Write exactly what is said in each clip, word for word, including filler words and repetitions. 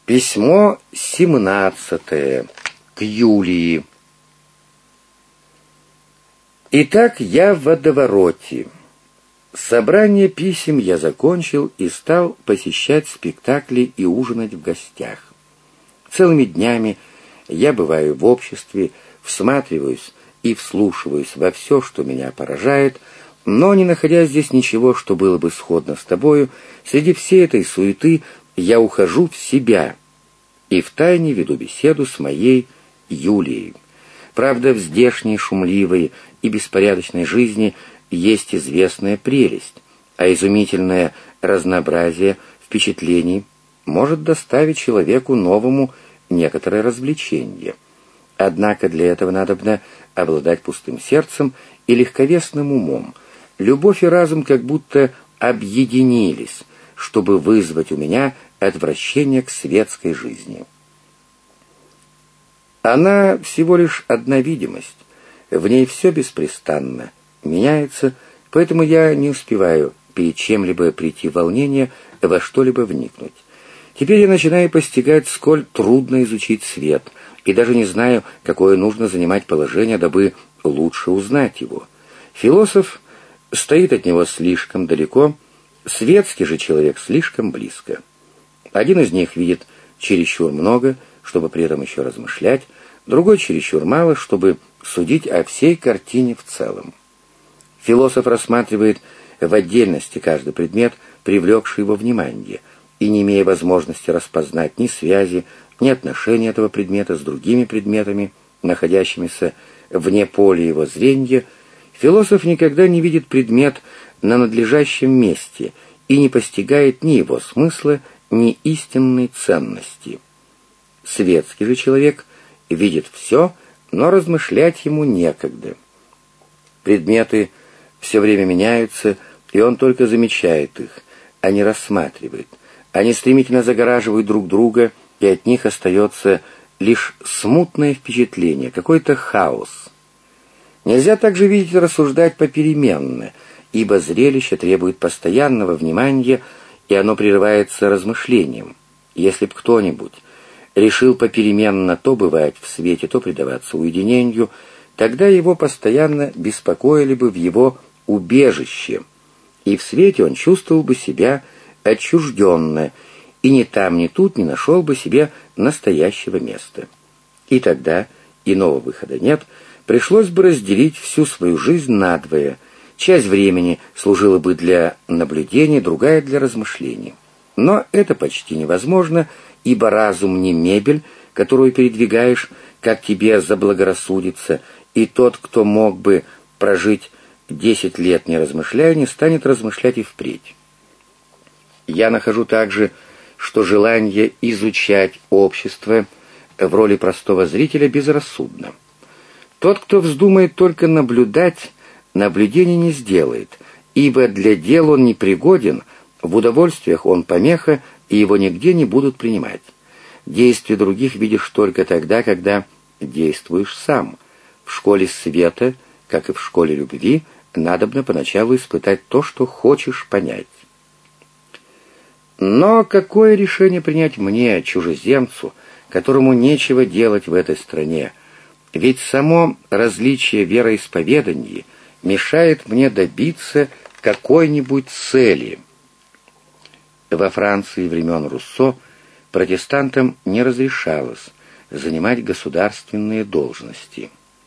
Письмо семнадцатое к Юлии. Итак, я в водовороте. Собрание писем я закончил и стал посещать спектакли и ужинать в гостях. Целыми днями я бываю в обществе, всматриваюсь и вслушиваюсь во все, что меня поражает, но, не находя здесь ничего, что было бы сходно с тобою, среди всей этой суеты я ухожу в себя и втайне веду беседу с моей Юлией. Правда, в здешней шумливой и беспорядочной жизни есть известная прелесть, а изумительное разнообразие впечатлений может доставить человеку новому некоторое развлечение. Однако для этого надобно обладать пустым сердцем и легковесным умом. Любовь и разум как будто объединились, чтобы вызвать у меня отвращение к светской жизни. Она всего лишь одна видимость, в ней все беспрестанно меняется, поэтому я не успеваю перед чем-либо прийти в волнение, во что-либо вникнуть. Теперь я начинаю постигать, сколь трудно изучить свет, и даже не знаю, какое нужно занимать положение, дабы лучше узнать его. Философ стоит от него слишком далеко, светский же человек слишком близко. Один из них видит чересчур много, чтобы при этом еще размышлять, другой чересчур мало, чтобы судить о всей картине в целом. Философ рассматривает в отдельности каждый предмет, привлекший его внимание, и не имея возможности распознать ни связи, ни отношения этого предмета с другими предметами, находящимися вне поля его зрения, философ никогда не видит предмет на надлежащем месте и не постигает ни его смысла, ни истинной ценности. Светский же человек видит все, но размышлять ему некогда. Предметы все время меняются, и он только замечает их, а не рассматривает. Они стремительно загораживают друг друга, и от них остается лишь смутное впечатление, какой-то хаос. Нельзя также видеть и рассуждать попеременно, ибо зрелище требует постоянного внимания, и оно прерывается размышлением. Если б кто-нибудь решил попеременно то бывать в свете, то предаваться уединению, тогда его постоянно беспокоили бы в его убежище, и в свете он чувствовал бы себя отчужденно, и ни там, ни тут не нашел бы себе настоящего места. И тогда иного выхода нет, пришлось бы разделить всю свою жизнь надвое. Часть времени служила бы для наблюдения, другая для размышлений. Но это почти невозможно, ибо разум не мебель, которую передвигаешь, как тебе заблагорассудится, и тот, кто мог бы прожить десять лет не размышляя, не станет размышлять и впредь. Я нахожу также, что желание изучать общество в роли простого зрителя безрассудно. Тот, кто вздумает только наблюдать, наблюдение не сделает, ибо для дел он непригоден, в удовольствиях он помеха, и его нигде не будут принимать. Действия других видишь только тогда, когда действуешь сам. В школе света, как и в школе любви, надобно поначалу испытать то, что хочешь понять. Но какое решение принять мне, чужеземцу, которому нечего делать в этой стране? Ведь само различие вероисповеданий мешает мне добиться какой-нибудь цели. Во Франции времен Руссо протестантам не разрешалось занимать государственные должности.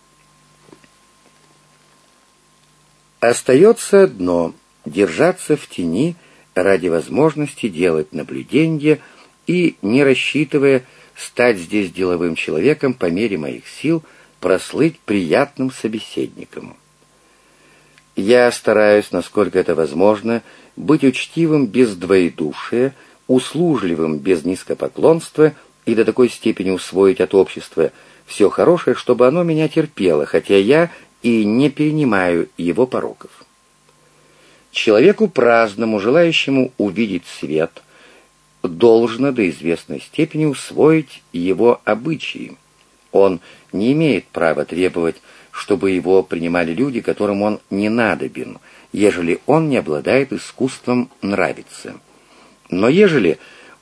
Остается одно — держаться в тени ради возможности делать наблюдения и, не рассчитывая стать здесь деловым человеком, по мере моих сил прослыть приятным собеседником. Я стараюсь, насколько это возможно, быть учтивым без двоедушия, услужливым без низкопоклонства и до такой степени усвоить от общества все хорошее, чтобы оно меня терпело, хотя я и не перенимаю его пороков. Человеку праздному, желающему увидеть свет, должно до известной степени усвоить его обычаи. Он не имеет права требовать, чтобы его принимали люди, которым он не надобен, ежели он не обладает искусством нравиться. Но ежели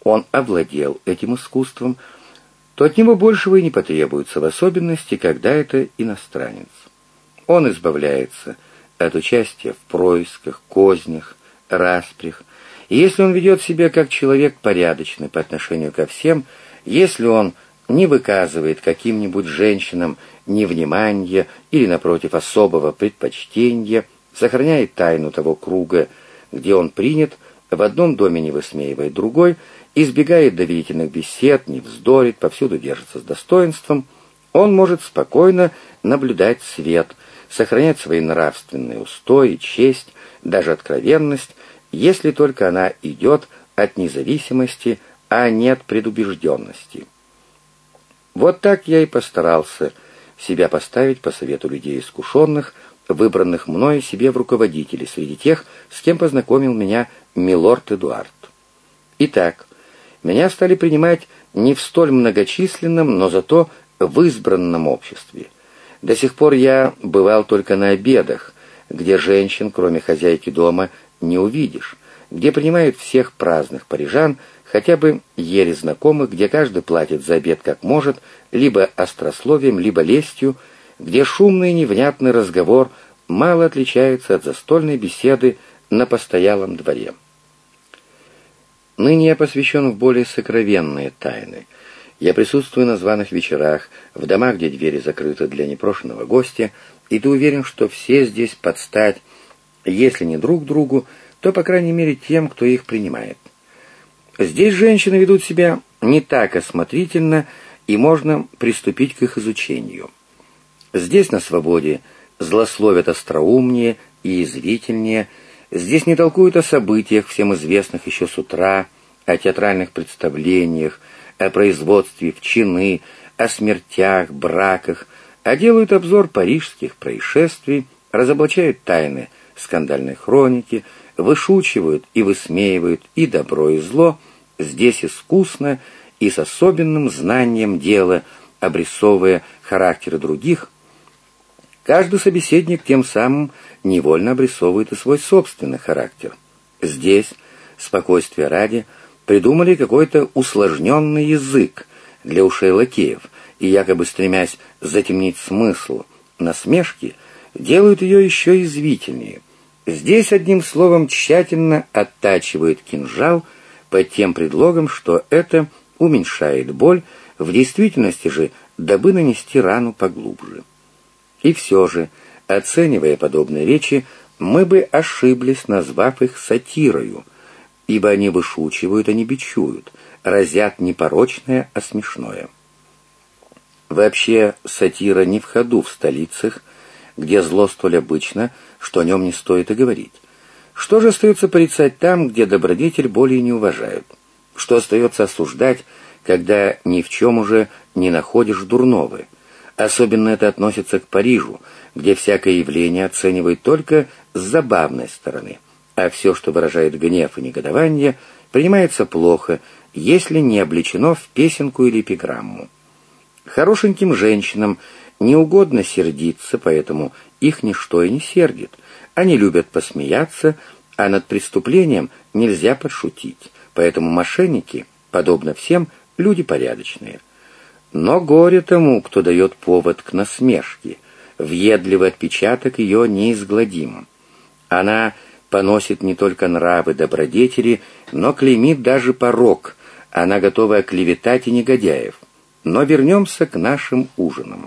он овладел этим искусством, то от него большего и не потребуется, в особенности, когда это иностранец. Он избавляется от участия в происках, кознях, распрях, и если он ведет себя как человек порядочный по отношению ко всем, если он не выказывает каким-нибудь женщинам невнимания или, напротив, особого предпочтения, сохраняет тайну того круга, где он принят, в одном доме не высмеивает другой, избегает доверительных бесед, не вздорит, повсюду держится с достоинством, он может спокойно наблюдать свет, сохранять свои нравственные устои, честь, даже откровенность, если только она идет от независимости, а не от предубежденности. Вот так я и постарался себя поставить по совету людей искушенных, выбранных мною себе в руководители среди тех, с кем познакомил меня милорд Эдуард. Итак, меня стали принимать не в столь многочисленном, но зато в избранном обществе. До сих пор я бывал только на обедах, где женщин, кроме хозяйки дома, не увидишь, где принимают всех праздных парижан, хотя бы еле знакомых, где каждый платит за обед как может, либо острословием, либо лестью, где шумный и невнятный разговор мало отличается от застольной беседы на постоялом дворе. Ныне я посвящен в более сокровенные тайны. Я присутствую на званых вечерах, в домах, где двери закрыты для непрошенного гостя, и ты уверен, что все здесь под стать, если не друг другу, то, по крайней мере, тем, кто их принимает. Здесь женщины ведут себя не так осмотрительно, и можно приступить к их изучению. Здесь на свободе злословят остроумнее и язвительнее, здесь не толкуют о событиях, всем известных еще с утра, о театральных представлениях, о производстве в чины, о смертях, браках, а делают обзор парижских происшествий, разоблачают тайны скандальной хроники, вышучивают и высмеивают и добро, и зло, здесь искусно и с особенным знанием дела, обрисовывая характеры других. Каждый собеседник тем самым невольно обрисовывает и свой собственный характер. Здесь, спокойствия ради, придумали какой-то усложненный язык для ушей лакеев, и, якобы стремясь затемнить смысл насмешки, делают ее еще язвительнее. Здесь, одним словом, тщательно оттачивают кинжал под тем предлогом, что это уменьшает боль, в действительности же, дабы нанести рану поглубже. И все же, оценивая подобные речи, мы бы ошиблись, назвав их сатирою, ибо они вышучивают, а не бичуют, разят не порочное, а смешное. Вообще, сатира не в ходу в столицах, где зло столь обычно, что о нем не стоит и говорить. Что же остается порицать там, где добродетель более не уважают? Что остается осуждать, когда ни в чем уже не находишь дурного? Особенно это относится к Парижу, где всякое явление оценивают только с забавной стороны, а все, что выражает гнев и негодование, принимается плохо, если не облечено в песенку или эпиграмму. Хорошеньким женщинам не угодно сердиться, поэтому их ничто и не сердит. Они любят посмеяться, а над преступлением нельзя подшутить, поэтому мошенники, подобно всем, люди порядочные. Но горе тому, кто дает повод к насмешке, въедливый отпечаток ее неизгладим. Она поносит не только нравы добродетели, но клеймит даже порок, она готова оклеветать и негодяев. Но вернемся к нашим ужинам.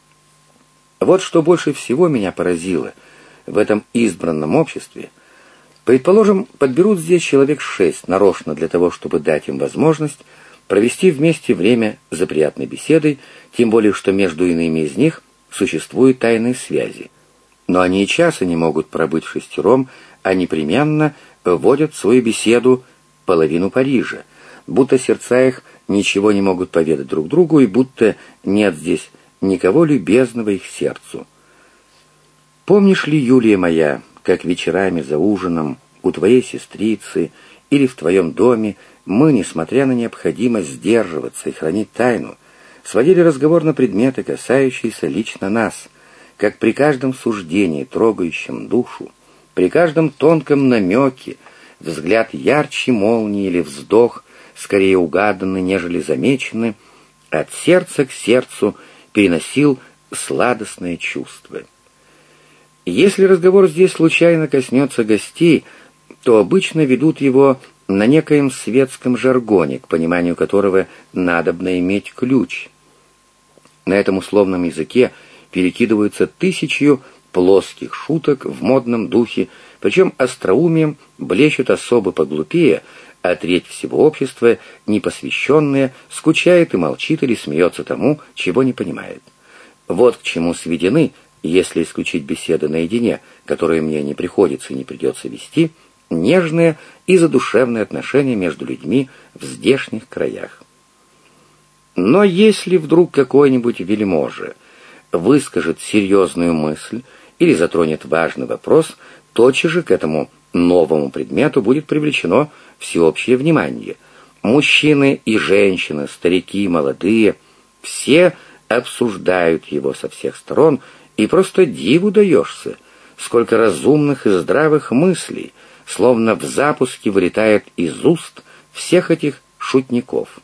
Вот что больше всего меня поразило в этом избранном обществе. Предположим, подберут здесь человек шесть нарочно для того, чтобы дать им возможность провести вместе время за приятной беседой, тем более, что между иными из них существуют тайные связи. Но они и часа не могут пробыть шестером, а непременно вводят в свою беседу половину Парижа, будто сердца их ничего не могут поведать друг другу, и будто нет здесь никого любезного их сердцу. Помнишь ли, Юлия моя, как вечерами за ужином у твоей сестрицы или в твоем доме мы, несмотря на необходимость сдерживаться и хранить тайну, сводили разговор на предметы, касающиеся лично нас, как при каждом суждении, трогающем душу, при каждом тонком намеке, взгляд ярче молнии или вздох, скорее угаданы, нежели замечены, от сердца к сердцу переносил сладостное чувство. Если разговор здесь случайно коснется гостей, то обычно ведут его на некоем светском жаргоне, к пониманию которого надобно иметь ключ. На этом условном языке перекидываются тысячью плоских шуток в модном духе, причем остроумием блещут особо поглупее, а треть всего общества, непосвященная, скучает и молчит или смеется тому, чего не понимает. Вот к чему сведены, если исключить беседы наедине, которые мне не приходится и не придется вести, нежные и задушевные отношения между людьми в здешних краях. Но если вдруг какой-нибудь вельможа выскажет серьезную мысль или затронет важный вопрос, тотчас же к этому новому предмету будет привлечено всеобщее внимание. Мужчины и женщины, старики и молодые, все обсуждают его со всех сторон, и просто диву даешься, сколько разумных и здравых мыслей, словно в запуске вылетает из уст всех этих шутников.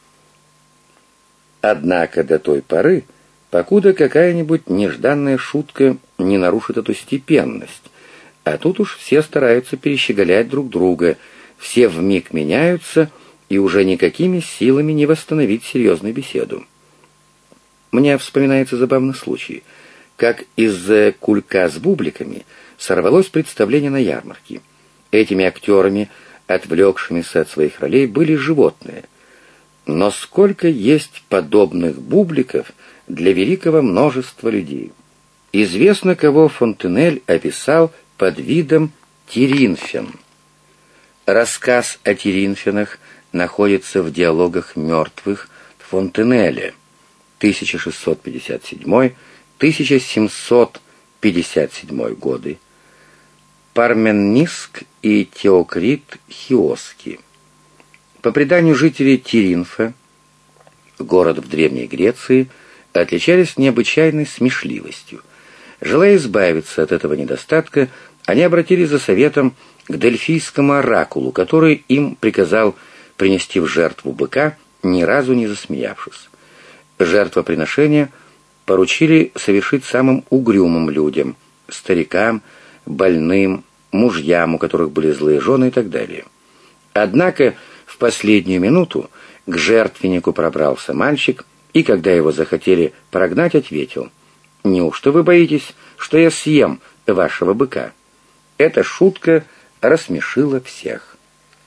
Однако до той поры, покуда какая-нибудь нежданная шутка не нарушит эту степенность, а тут уж все стараются перещеголять друг друга, все вмиг меняются, и уже никакими силами не восстановить серьезную беседу. Мне вспоминается забавный случай, как из-за кулька с бубликами сорвалось представление на ярмарке. Этими актерами, отвлекшимися от своих ролей, были животные. Но сколько есть подобных бубликов для великого множества людей. Известно, кого Фонтенель описал под видом Тиринфян. Рассказ о Тиринфянах находится в диалогах мертвых Фонтенеля тысяча шестьсот пятьдесят седьмой — тысяча семьсот пятьдесят седьмой годы, Парменниск и Теокрит Хиоский. По преданию, жители Тиринфа, город в Древней Греции, отличались необычайной смешливостью. Желая избавиться от этого недостатка, они обратились за советом к дельфийскому оракулу, который им приказал принести в жертву быка, ни разу не засмеявшись. Жертвоприношение поручили совершить самым угрюмым людям, старикам, больным, мужьям, у которых были злые жены и так далее. Однако в последнюю минуту к жертвеннику пробрался мальчик, и когда его захотели прогнать, ответил: «Неужто вы боитесь, что я съем вашего быка?» Эта шутка рассмешила всех.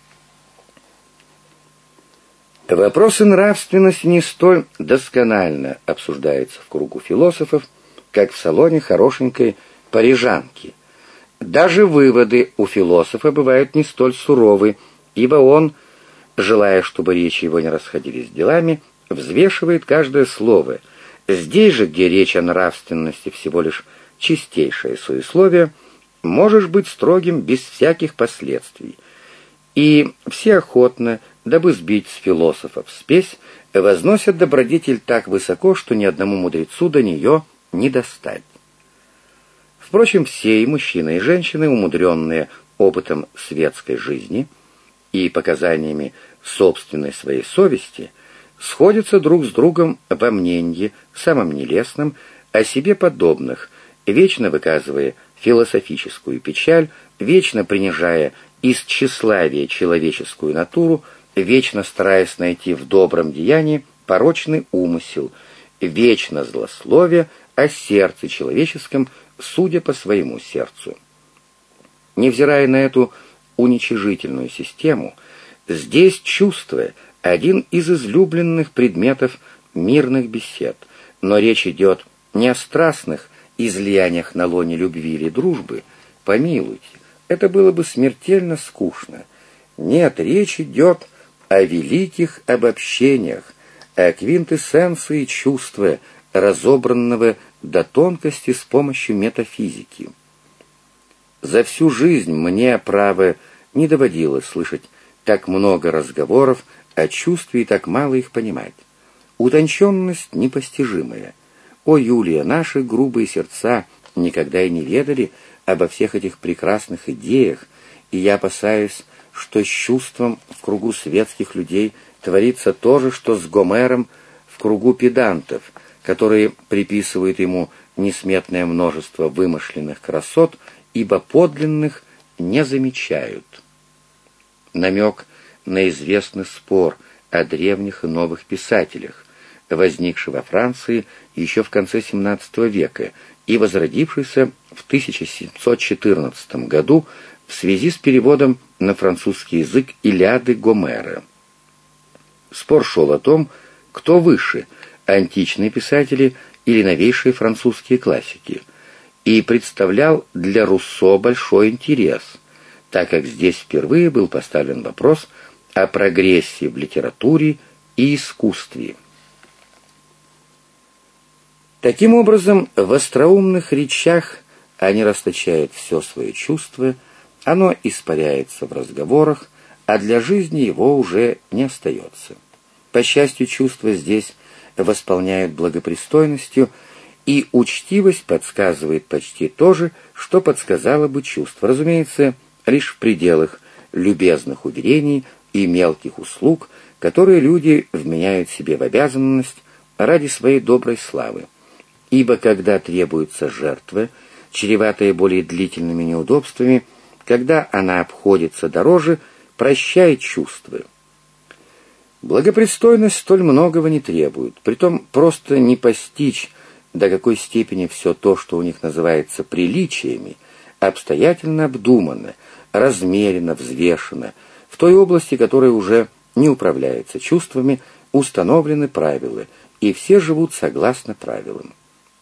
Вопросы нравственности не столь досконально обсуждаются в кругу философов, как в салоне хорошенькой парижанки. Даже выводы у философа бывают не столь суровы, ибо он, желая, чтобы речи его не расходились с делами, взвешивает каждое слово. Здесь же, где речь о нравственности всего лишь чистейшее суесловие, можешь быть строгим без всяких последствий. И все охотно, дабы сбить с философов спесь, возносят добродетель так высоко, что ни одному мудрецу до нее не достать. Впрочем, все, и мужчины, и женщины, умудренные опытом светской жизни и показаниями собственной своей совести, сходятся друг с другом во мнении, самом нелестном, о себе подобных, вечно выказывая философическую печаль, вечно принижая из тщеславия человеческую натуру, вечно стараясь найти в добром деянии порочный умысел, вечно злословие о сердце человеческом, судя по своему сердцу. Невзирая на эту уничижительную систему, здесь чувство — один из излюбленных предметов мирных бесед, но речь идет не о страстных излияниях на лоне любви или дружбы, помилуйте, это было бы смертельно скучно. Нет, речь идет о великих обобщениях, о квинтэссенции чувства, разобранного до тонкости с помощью метафизики. За всю жизнь мне, право, не доводилось слышать так много разговоров о чувстве и так мало их понимать. Утонченность непостижимая. О, Юлия, наши грубые сердца никогда и не ведали обо всех этих прекрасных идеях, и я опасаюсь, что с чувством в кругу светских людей творится то же, что с Гомером в кругу педантов, которые приписывают ему несметное множество вымышленных красот, ибо подлинных не замечают. Намек на известный спор о древних и новых писателях, возникший во Франции еще в конце семнадцатого века и возродившийся в тысяча семьсот четырнадцатом году в связи с переводом на французский язык Илиады Гомера. Спор шел о том, кто выше, античные писатели или новейшие французские классики, и представлял для Руссо большой интерес, так как здесь впервые был поставлен вопрос о прогрессе в литературе и искусстве. Таким образом, в остроумных речах они расточают все свое чувство, оно испаряется в разговорах, а для жизни его уже не остается. По счастью, чувства здесь восполняют благопристойностью, и учтивость подсказывает почти то же, что подсказало бы чувство, разумеется, лишь в пределах любезных уверений и мелких услуг, которые люди вменяют себе в обязанность ради своей доброй славы. Ибо когда требуется жертва, чреватая более длительными неудобствами, когда она обходится дороже, прощает чувства. Благопристойность столь многого не требует, притом просто не постичь, до какой степени все то, что у них называется приличиями, обстоятельно обдумано, размеренно, взвешено, в той области, которая уже не управляется чувствами, установлены правила, и все живут согласно правилам.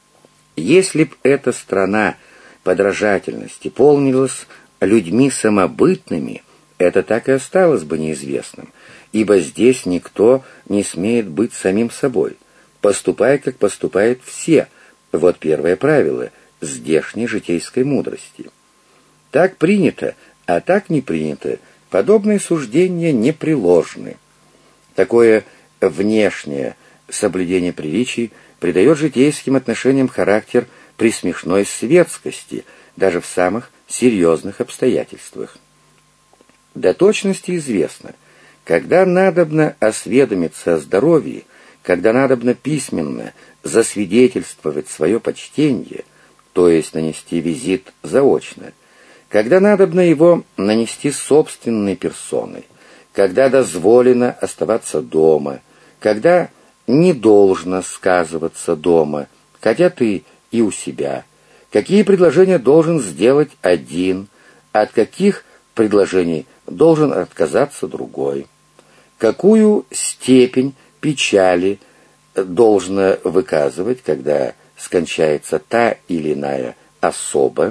Если б эта страна подражательности полнилась людьми самобытными, это так и осталось бы неизвестным, ибо здесь никто не смеет быть самим собой. Поступай, как поступают все. Вот первое правило здешней житейской мудрости. Так принято, а так не принято. Подобные суждения непреложны. Такое внешнее соблюдение приличий придает житейским отношениям характер присмешной светскости, даже в самых серьезных обстоятельствах. До точности известно, когда надобно осведомиться о здоровье, когда надобно письменно засвидетельствовать свое почтение, то есть нанести визит заочно, когда надобно его нанести собственной персоной, когда дозволено оставаться дома, когда не должно сказываться дома, хотя ты и у себя, какие предложения должен сделать один, от каких предложений должен отказаться другой, какую степень печали должно выказывать, когда скончается та или иная особа,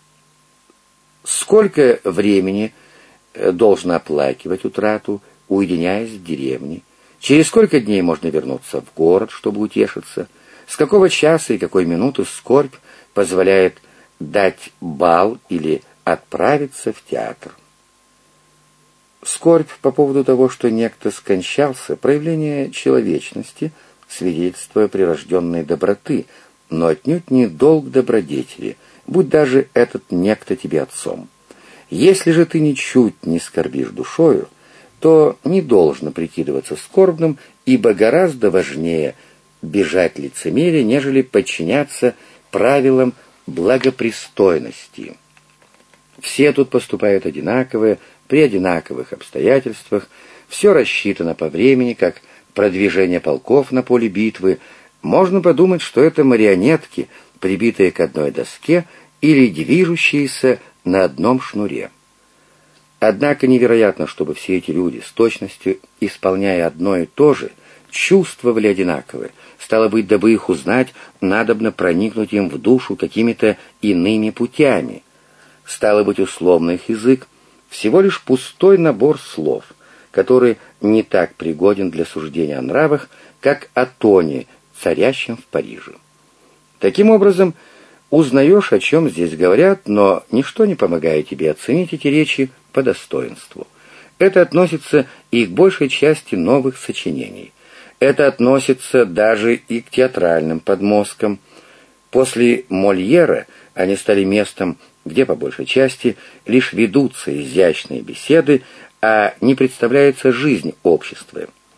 сколько времени должно оплакивать утрату, уединяясь в деревне, через сколько дней можно вернуться в город, чтобы утешиться, с какого часа и какой минуты скорбь позволяет дать бал или отправиться в театр. Скорбь по поводу того, что некто скончался, проявление человечности, свидетельство прирожденной доброты, но отнюдь не долг добродетели, будь даже этот некто тебе отцом. Если же ты ничуть не скорбишь душою, то не должно прикидываться скорбным, ибо гораздо важнее бежать лицемерия, нежели подчиняться правилам благопристойности. Все тут поступают одинаково, при одинаковых обстоятельствах, все рассчитано по времени, как продвижение полков на поле битвы. Можно подумать, что это марионетки, прибитые к одной доске или движущиеся на одном шнуре. Однако невероятно, чтобы все эти люди, с точностью исполняя одно и то же, чувствовали одинаково. Стало быть, дабы их узнать, надобно проникнуть им в душу какими-то иными путями. Стало быть, условный их язык всего лишь пустой набор слов, который не так пригоден для суждения о нравах, как о тоне, царящем в Париже. Таким образом, узнаешь, о чем здесь говорят, но ничто не помогает тебе оценить эти речи по достоинству. Это относится и к большей части новых сочинений. Это относится даже и к театральным подмосткам. После Мольера они стали местом, где по большей части лишь ведутся изящные беседы, а не представляется жизнь общества.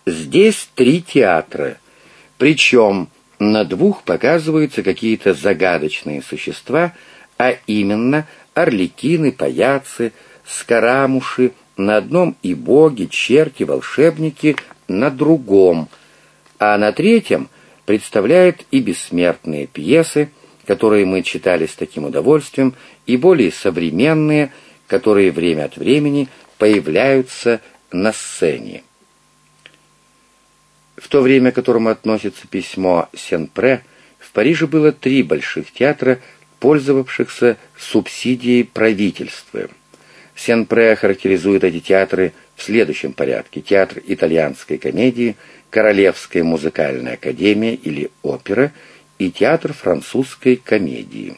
Здесь три театра, причем на двух показываются какие-то загадочные существа, а именно орликины, паяцы, скарамуши, на одном и боги, черти, волшебники, на другом, а на третьем представляют и бессмертные пьесы, которые мы читали с таким удовольствием, и более современные, которые время от времени появляются на сцене. В то время, к которому относится письмо Сен-Пре, в Париже было три больших театра, пользовавшихся субсидией правительства. Сен-Пре характеризует эти театры в следующем порядке: театр итальянской комедии, Королевская музыкальная академия или опера и театр французской комедии.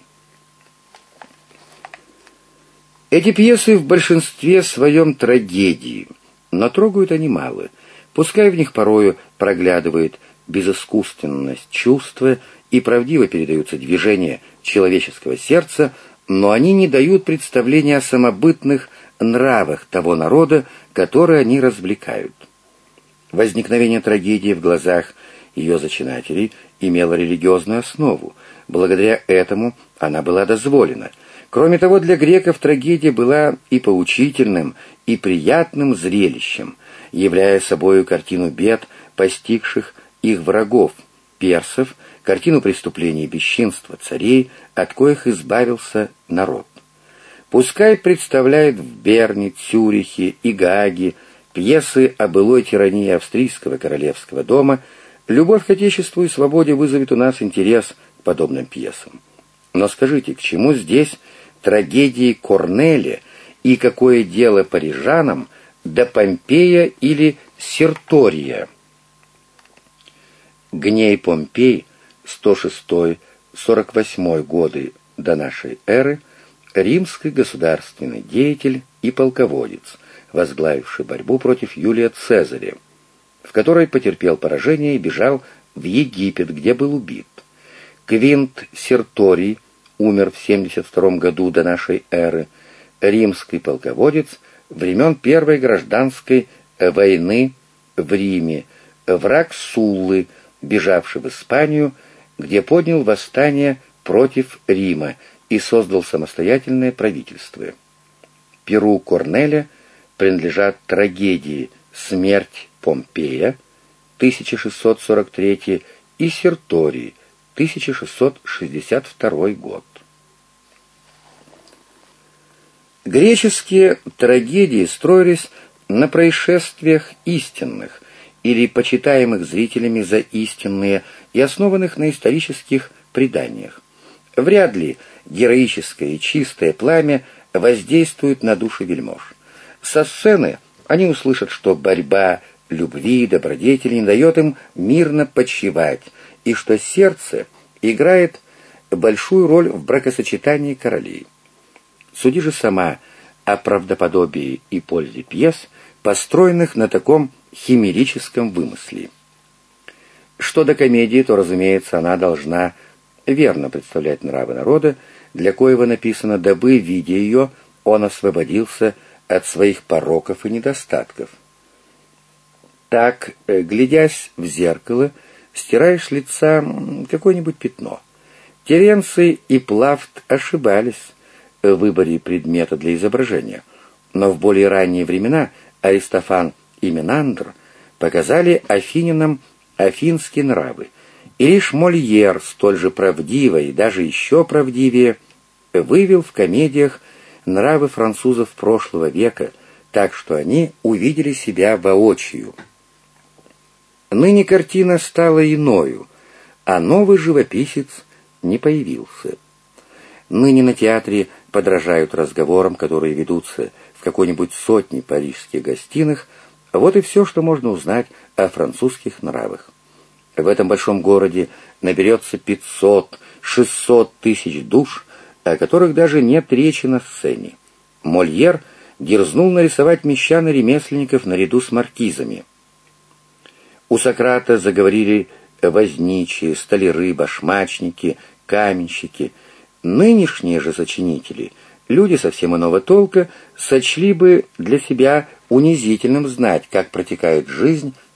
Эти пьесы в большинстве своем трагедии, но трогают они мало. Пускай в них порою проглядывает безыскусственность чувства и правдиво передаются движения человеческого сердца, но они не дают представления о самобытных нравах того народа, который они развлекают. Возникновение трагедии в глазах ее зачинателей имело религиозную основу. Благодаря этому она была дозволена. Кроме того, для греков трагедия была и поучительным, и приятным зрелищем, являя собою картину бед, постигших их врагов, персов, картину преступлений и бесчинства царей, от коих избавился народ. Пускай представляет в Берне, Цюрихе и Гааге пьесы о былой тирании австрийского королевского дома, любовь к Отечеству и свободе вызовет у нас интерес к подобным пьесам. Но скажите, к чему здесь трагедии Корнеля и какое дело парижанам до Помпея или Сертория? Гней Помпей, сто шестой — сорок восьмой годы до нашей эры, римский государственный деятель и полководец, возглавивший борьбу против Юлия Цезаря, в которой потерпел поражение и бежал в Египет, где был убит. Квинт Серторий умер в семьдесят втором году до нашей эры, римский полководец времен Первой гражданской войны в Риме, враг Суллы, бежавший в Испанию, где поднял восстание против Рима и создал самостоятельное правительство. Перу Корнеля принадлежат трагедии «Смерть Помпея» тысяча шестьсот сорок третий и «Серторий» тысяча шестьсот шестьдесят второй год. Греческие трагедии строились на происшествиях истинных или почитаемых зрителями за истинные и основанных на исторических преданиях. Вряд ли героическое и чистое пламя воздействует на души вельмож. Со сцены они услышат, что борьба любви и добродетели не дает им мирно почивать, и что сердце играет большую роль в бракосочетании королей. Суди же сама о правдоподобии и пользе пьес, построенных на таком химерическом вымысле. Что до комедии, то, разумеется, она должна верно представлять нравы народа, для коего написано, дабы, видя ее, он освободился от своих пороков и недостатков. Так, глядясь в зеркало, стираешь с лица какое-нибудь пятно. Теренций и Плафт ошибались в выборе предмета для изображения, но в более ранние времена Аристофан и Менандр показали афинянам афинские нравы, и лишь Мольер, столь же правдиво и даже еще правдивее, вывел в комедиях нравы французов прошлого века, так что они увидели себя воочию. Ныне картина стала иною, а новый живописец не появился. Ныне на театре подражают разговорам, которые ведутся в какой-нибудь сотне парижских гостиных. Вот и все, что можно узнать о французских нравах. В этом большом городе наберется пятьсот-шестьсот тысяч душ, о которых даже нет речи на сцене. Мольер дерзнул нарисовать мещан и ремесленников наряду с маркизами. У Сократа заговорили возничие, столяры, башмачники, каменщики. Нынешние же сочинители, люди совсем иного толка, сочли бы для себя унизительным знать, как протекает жизнь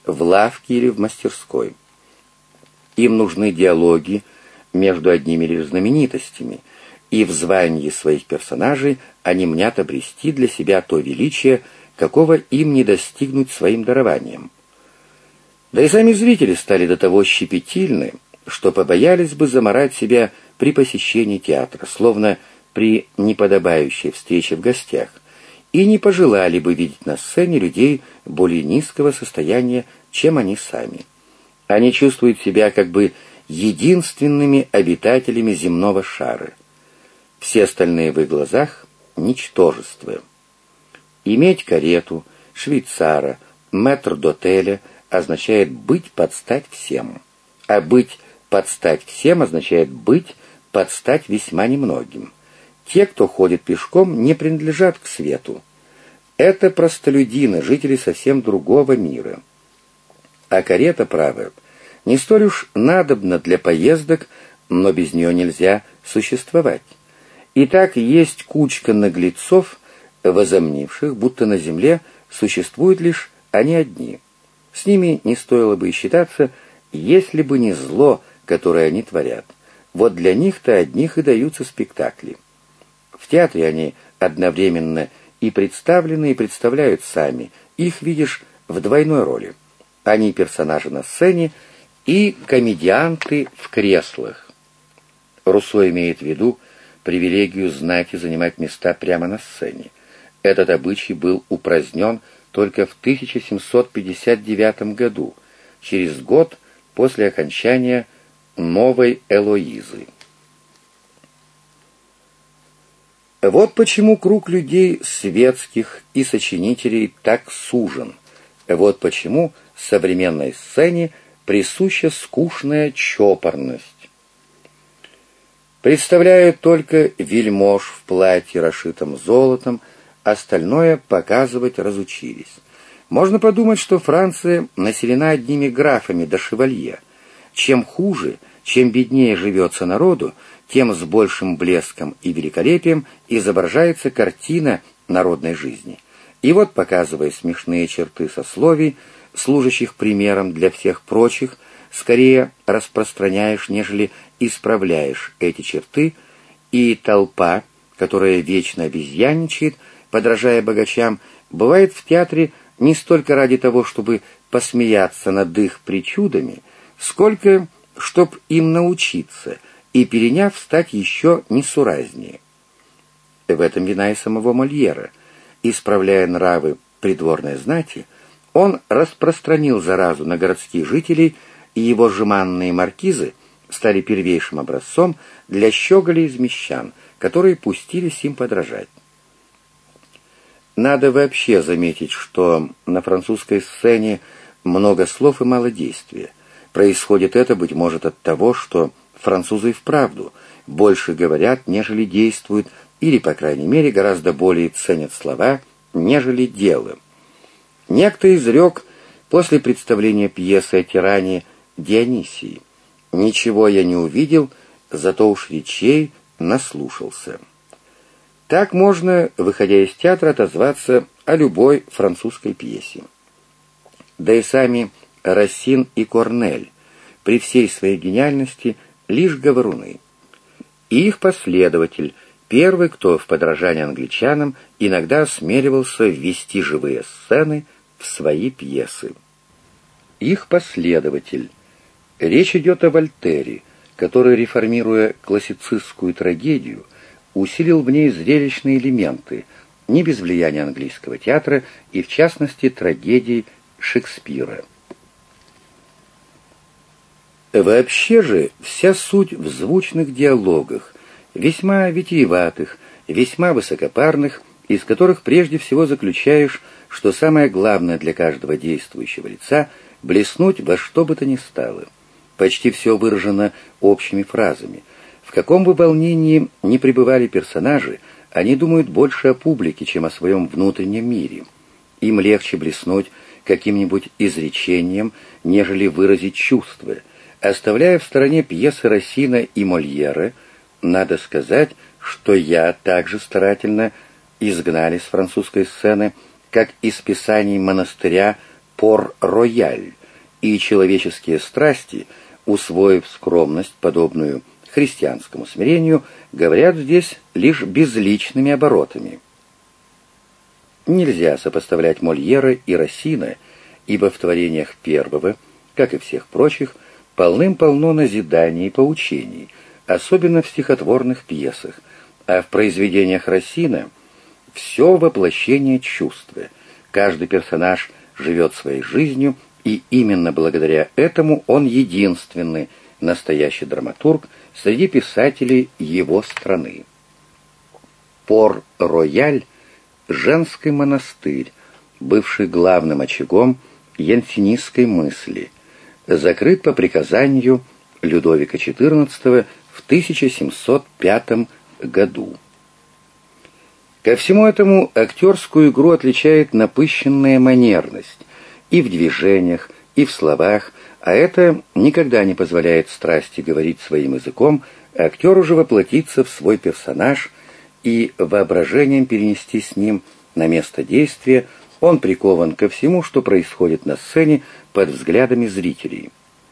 в лавке или в мастерской. Им нужны диалоги между одними лишь знаменитостями, и в звании своих персонажей они мнят обрести для себя то величие, какого им не достигнуть своим дарованием. Да и сами зрители стали до того щепетильны, что побоялись бы замарать себя при посещении театра, словно при неподобающей встрече в гостях, и не пожелали бы видеть на сцене людей более низкого состояния, чем они сами. Они чувствуют себя как бы единственными обитателями земного шара. Все остальные в их глазах — ничтожество. Иметь карету, швейцара, метрдотеля означает быть под стать всем, а быть под стать всем означает быть под стать весьма немногим. Те, кто ходит пешком, не принадлежат к свету. Это простолюдины, жители совсем другого мира. А карета, право, не столь уж надобна для поездок, но без нее нельзя существовать. Итак, есть кучка наглецов, возомнивших, будто на земле существуют лишь они одни. С ними не стоило бы и считаться, если бы не зло, которое они творят. Вот для них-то одних и даются спектакли. В театре они одновременно и представлены, и представляют сами. Их видишь в двойной роли. Они персонажи на сцене и комедианты в креслах. Руссо имеет в виду привилегию знать и занимать места прямо на сцене. Этот обычай был упразднен только в тысяча семьсот пятьдесят девятом году, через год после окончания «Новой Элоизы». Вот почему круг людей светских и сочинителей так сужен. Вот почему современной сцене присуща скучная чопорность. Представляют только вельмож в платье, расшитом золотом, остальное показывать разучились. Можно подумать, что Франция населена одними графами да шевалье. Чем хуже, чем беднее живется народу, тем с большим блеском и великолепием изображается картина народной жизни. И вот, показывая смешные черты сословий, служащих примером для всех прочих, скорее распространяешь, нежели исправляешь эти черты, и толпа, которая вечно обезьянничает, подражая богачам, бывает в театре не столько ради того, чтобы посмеяться над их причудами, сколько чтоб им научиться и, переняв, стать еще несуразнее. В этом вина и самого Мольера. Исправляя нравы придворной знати, он распространил заразу на городских жителей, и его жеманные маркизы стали первейшим образцом для щеголей из мещан, которые пустились им подражать. Надо вообще заметить, что на французской сцене много слов и мало действия. Происходит это, быть может, от того, что французы и вправду больше говорят, нежели действуют, или, по крайней мере, гораздо более ценят слова, нежели дело. Некто изрек после представления пьесы о тиране Дионисии: «Ничего я не увидел, зато уж речей наслушался». Так можно, выходя из театра, отозваться о любой французской пьесе. Да и сами Рассин и Корнель, при всей своей гениальности, лишь говоруны. И их последователь, первый, кто в подражании англичанам иногда осмеливался ввести живые сцены в свои пьесы. Их последователь. Речь идет о Вольтере, который, реформируя классицистскую трагедию, усилил в ней зрелищные элементы, не без влияния английского театра и, в частности, трагедий Шекспира. Вообще же вся суть в звучных диалогах, весьма витиеватых, весьма высокопарных, из которых прежде всего заключаешь, что самое главное для каждого действующего лица — блеснуть во что бы то ни стало. Почти все выражено общими фразами. В каком бы волнении ни пребывали персонажи, они думают больше о публике, чем о своем внутреннем мире. Им легче блеснуть каким-нибудь изречением, нежели выразить чувства. Оставляя в стороне пьесы Рассина и Мольера, надо сказать, что я также старательно изгнали с французской сцены, как из писаний монастыря Пор-Рояль, и человеческие страсти, усвоив скромность, подобную христианскому смирению, говорят здесь лишь безличными оборотами. Нельзя сопоставлять Мольера и Рассина, ибо в творениях первого, как и всех прочих, полным-полно назиданий и поучений, особенно в стихотворных пьесах, а в произведениях Рассина все воплощение чувства. Каждый персонаж живет своей жизнью, и именно благодаря этому он единственный настоящий драматург среди писателей его страны. Пор-Рояль — женский монастырь, бывший главным очагом янсенистской мысли, закрыт по приказанию Людовика четырнадцатого в тысяча семьсот пятом году. Ко всему этому актерскую игру отличает напыщенная манерность и в движениях, и в словах, а это никогда не позволяет страсти говорить своим языком, актеру же воплотиться в свой персонаж и воображением перенести с ним на место действия. Он прикован ко всему, что происходит на сцене под взглядами зрителей.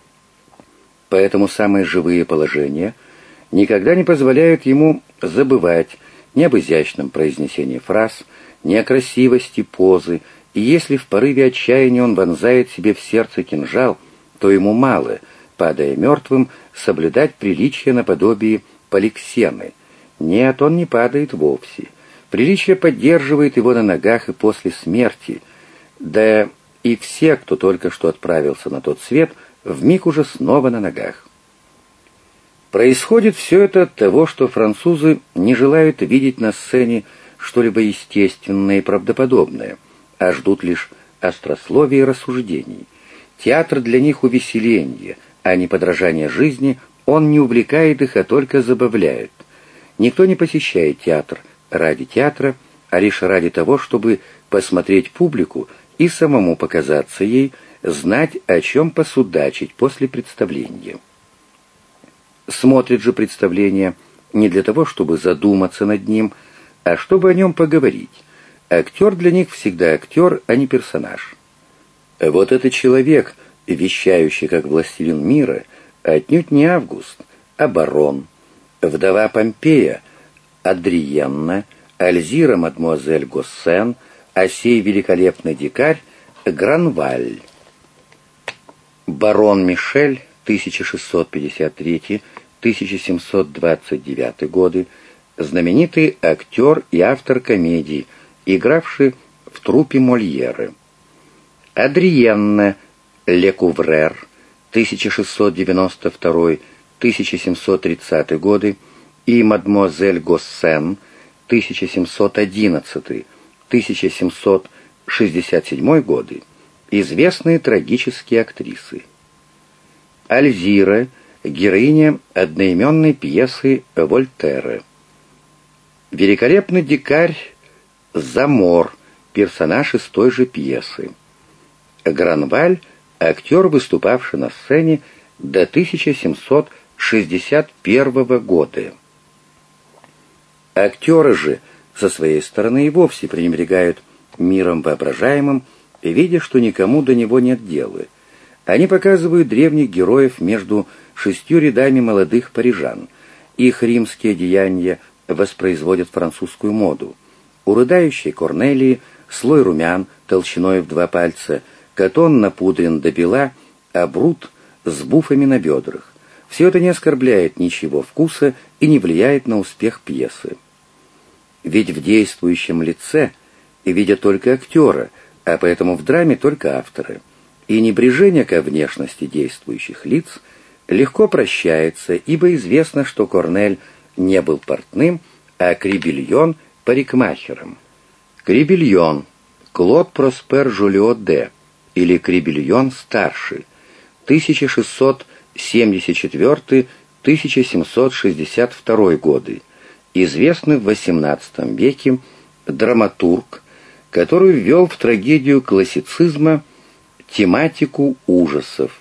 Поэтому самые живые положения никогда не позволяют ему забывать ни об изящном произнесении фраз, ни о красивости позы, и если в порыве отчаяния он вонзает себе в сердце кинжал, то ему мало, падая мертвым, соблюдать приличие наподобие Поликсены. Нет, он не падает вовсе. Приличие поддерживает его на ногах и после смерти, да и все, кто только что отправился на тот свет, вмиг уже снова на ногах. Происходит все это от того, что французы не желают видеть на сцене что-либо естественное и правдоподобное, а ждут лишь острословия и рассуждений. Театр для них увеселение, а не подражание жизни, он не увлекает их, а только забавляет. Никто не посещает театр ради театра, а лишь ради того, чтобы посмотреть публику и самому показаться ей, знать, о чем посудачить после представления. Смотрит же представление не для того, чтобы задуматься над ним, а чтобы о нем поговорить. Актер для них всегда актер, а не персонаж. Вот этот человек, вещающий как властелин мира, отнюдь не Август, а барон, вдова Помпея, Адриенна, Альзира мадемуазель Госсен, а сей великолепный дикарь Гранваль. Барон Мишель, тысяча шестьсот пятьдесят третий — тысяча семьсот двадцать девятый годы, знаменитый актер и автор комедий, игравший в труппе Мольера. Адриенна Лекуврер, тысяча шестьсот девяносто второй — тысяча семьсот тридцатый годы, и мадемуазель Госсен, тысяча семьсот одиннадцатый — тысяча семьсот шестьдесят седьмой годы, известные трагические актрисы. Альзира — героиня одноименной пьесы Вольтера. Великолепный дикарь Замор, персонаж из той же пьесы. Гранваль — актер, выступавший на сцене до тысяча семьсот шестьдесят первого года. Актеры же со своей стороны и вовсе пренебрегают миром воображаемым, видя, что никому до него нет дела. Они показывают древних героев между шестью рядами молодых парижан. Их римские деяния воспроизводят французскую моду. У рыдающей Корнелии слой румян толщиной в два пальца, Катон напудрен до бела, а Брут с буфами на бедрах. Все это не оскорбляет ничего вкуса и не влияет на успех пьесы. Ведь в действующем лице видят только актера, а поэтому в драме только автора. И небрежение ко внешности действующих лиц легко прощается, ибо известно, что Корнель не был портным, а Крибельон — парикмахером. Крибельон — Клод Проспер Жолио де, или Крибельон-старший, тысяча шестьсот семьдесят четвёртый — тысяча семьсот шестьдесят второй годы, известный в восемнадцатом веке драматург, который ввел в трагедию классицизма тематику ужасов.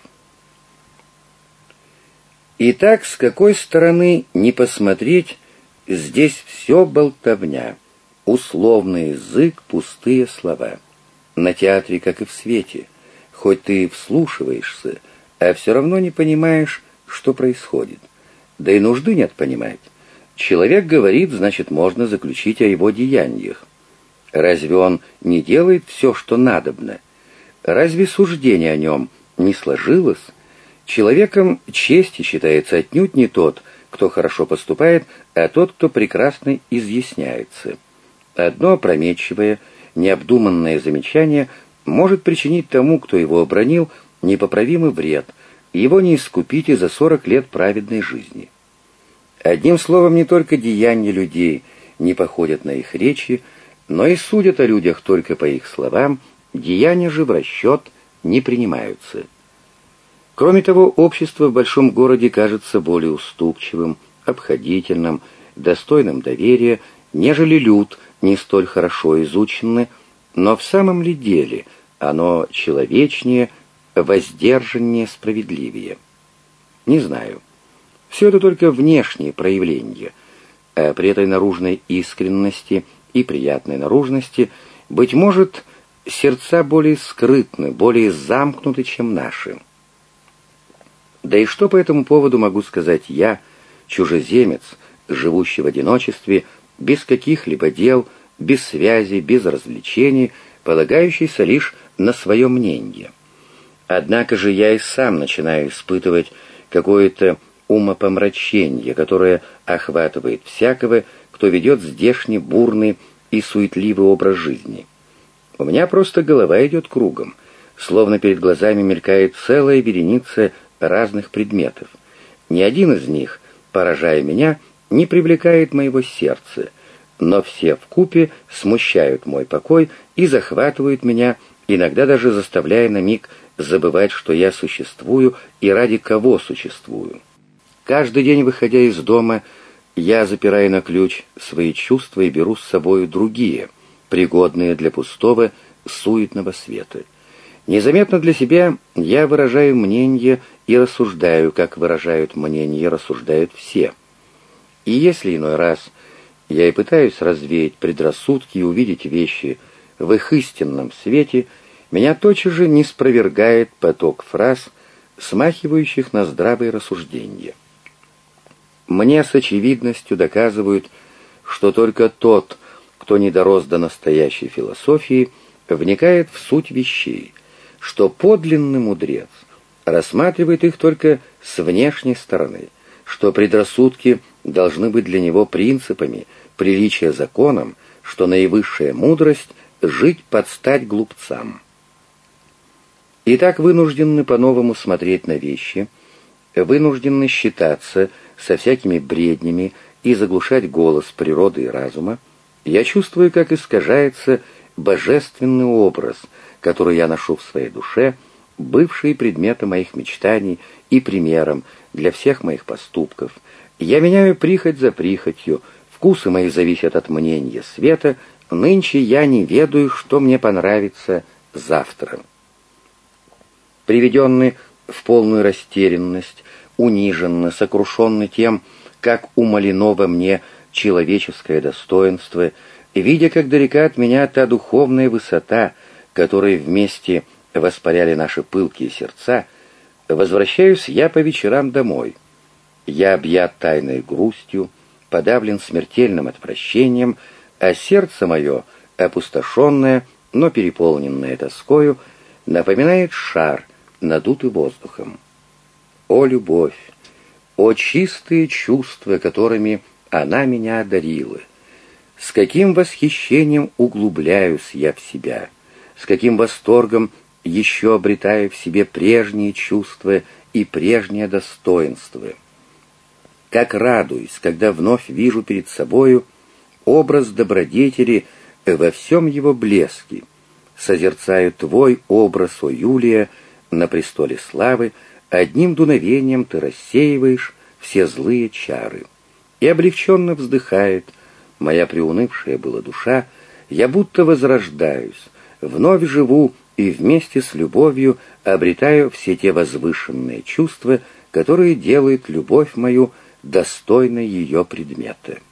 Итак, с какой стороны не посмотреть, здесь все болтовня, условный язык, пустые слова. На театре, как и в свете, хоть ты и вслушиваешься, а все равно не понимаешь, что происходит. Да и нужды нет понимать. Человек говорит, значит, можно заключить о его деяниях. Разве он не делает все, что надобно? Разве суждение о нем не сложилось? Человеком чести считается отнюдь не тот, кто хорошо поступает, а тот, кто прекрасно изъясняется. Одно опрометчивое, необдуманное замечание может причинить тому, кто его обронил, непоправимый вред, и его не искупить и за сорок лет праведной жизни. Одним словом, не только деяния людей не походят на их речи, но и судят о людях только по их словам, деяния же в расчет не принимаются. Кроме того, общество в большом городе кажется более уступчивым, обходительным, достойным доверия, нежели люд, не столь хорошо изученный, но в самом ли деле оно человечнее, воздержаннее, справедливее? Не знаю. Все это только внешние проявления, а при этой наружной искренности и приятной наружности, быть может, сердца более скрытны, более замкнуты, чем наши. Да и что по этому поводу могу сказать я, чужеземец, живущий в одиночестве, без каких-либо дел, без связи, без развлечений, полагающийся лишь на свое мнение? Однако же я и сам начинаю испытывать какое-то умопомрачение, которое охватывает всякого, кто ведет здешний бурный и суетливый образ жизни. У меня просто голова идет кругом, словно перед глазами мелькает целая вереница разных предметов. Ни один из них, поражая меня, не привлекает моего сердца, но все вкупе смущают мой покой и захватывают меня, иногда даже заставляя на миг забывать, что я существую и ради кого существую. Каждый день, выходя из дома, я запираю на ключ свои чувства и беру с собою другие, пригодные для пустого, суетного света. Незаметно для себя я выражаю мнение и рассуждаю, как выражают мнение и рассуждают все. И если иной раз я и пытаюсь развеять предрассудки и увидеть вещи в их истинном свете, меня тотчас же не спровергает поток фраз, смахивающих на здравые рассуждения. Мне с очевидностью доказывают, что только тот, кто не дорос до настоящей философии, вникает в суть вещей, что подлинный мудрец рассматривает их только с внешней стороны, что предрассудки должны быть для него принципами, приличия законом, что наивысшая мудрость — жить под стать глупцам. И так вынуждены по-новому смотреть на вещи, вынуждены считаться со всякими бреднями и заглушать голос природы и разума, я чувствую, как искажается божественный образ, который я ношу в своей душе, бывший предметом моих мечтаний и примером для всех моих поступков. Я меняю прихоть за прихотью, вкусы мои зависят от мнения света, нынче я не ведаю, что мне понравится завтра. Приведенный в полную растерянность, униженно, сокрушенный тем, как умалено во мне человеческое достоинство, видя, как далека от меня та духовная высота, которой вместе воспаряли наши пылкие сердца, возвращаюсь я по вечерам домой. Я объят тайной грустью, подавлен смертельным отвращением, а сердце мое, опустошенное, но переполненное тоскою, напоминает шар, надутый воздухом. О, любовь! О, чистые чувства, которыми она меня одарила! С каким восхищением углубляюсь я в себя, с каким восторгом еще обретаю в себе прежние чувства и прежнее достоинство. Как радуюсь, когда вновь вижу перед собою образ добродетели во всем его блеске, созерцаю твой образ, о Юлия, на престоле славы, одним дуновением ты рассеиваешь все злые чары. И облегченно вздыхает моя приунывшая была душа, я будто возрождаюсь, вновь живу и вместе с любовью обретаю все те возвышенные чувства, которые делают любовь мою достойной ее предмета.